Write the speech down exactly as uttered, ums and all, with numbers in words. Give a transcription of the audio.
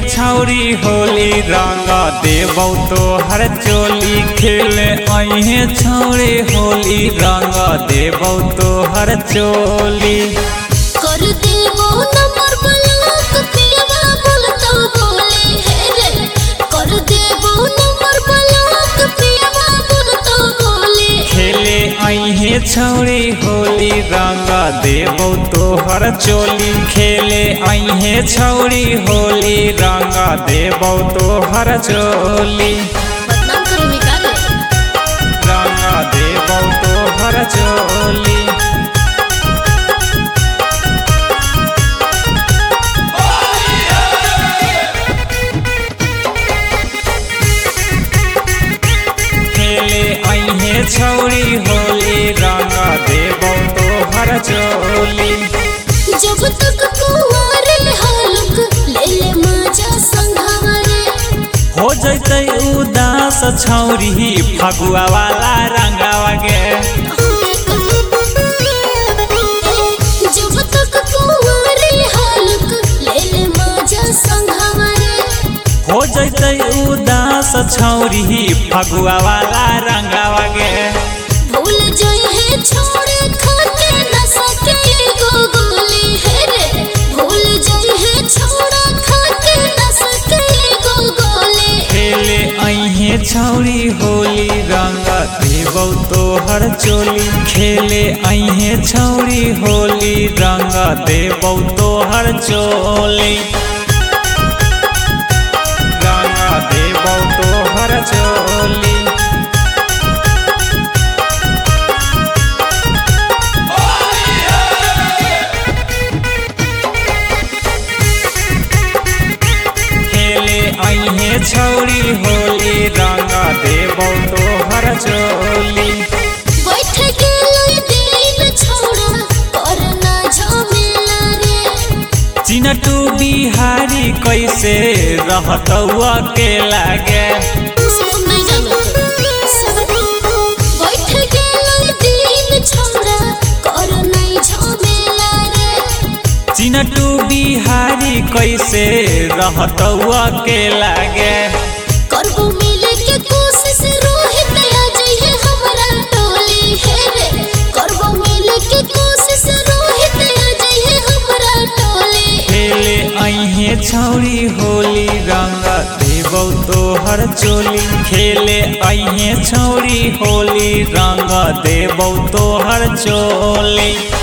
छौरी होली रंग देबौ तोहर चोली खेले अहे छौरी होली रंग देबौ तोहर चोली कर देबो नंबर ब्लॉक पियवा बोलतो बोले हे रे कर देबो नंबर ब्लॉक पियवा बोलतो बोले खेले अहे छौरी होली रंग देबौ तोहर चोली खेले अहे छौरी होली रंग देबौ तोहर चोली बदनाम करो निकाले रंग देबौ तोहर चोली खेले अहे छौरी होली रंग देबौ तोहर चोली जब तक कुंवारे हालुक ले ले मजा संघारे हो जैतै उदास छौरी फगुआ वाला रंगावा गे जब तक कुंवारे हालुक ले ले मजा संघारे हो जैतै उदास छौरी फगुआ वाला रंगावा गे भूल जाई है छोड़े खाके नशा के एगो गोली है रे भूल जाई है छोड़ा खाके नशा के एगो गोली खेले अहे छौरी होली रंग देबौ तोहर चोली खेले अहे छौरी होली रंग देबौ तोहर चोली रंग देबौ तोहर चोली खेले अहे छौरी होली रंग देबौ तोहर चोली बैठ के लई दिन छोड़ा करना झमेला रे चिनटू बिहारी कैसे रहतौ अकेला गे सब नहीं जानत बैठ के लई दिन छोड़ा करना झमेला रे चिनटू बिहारी कैसे रहतौ अकेला गे करबो मिले के कोशिश रोहित आ जाइए हमरा टोली है रे करबो मिले के कोशिश रोहित आ जाइए हमरा टोली खेले अहे छौरी होली रंग देबौ तोहर चोली खेले अहे छौरी होली रंग देबौ तोहर चोली।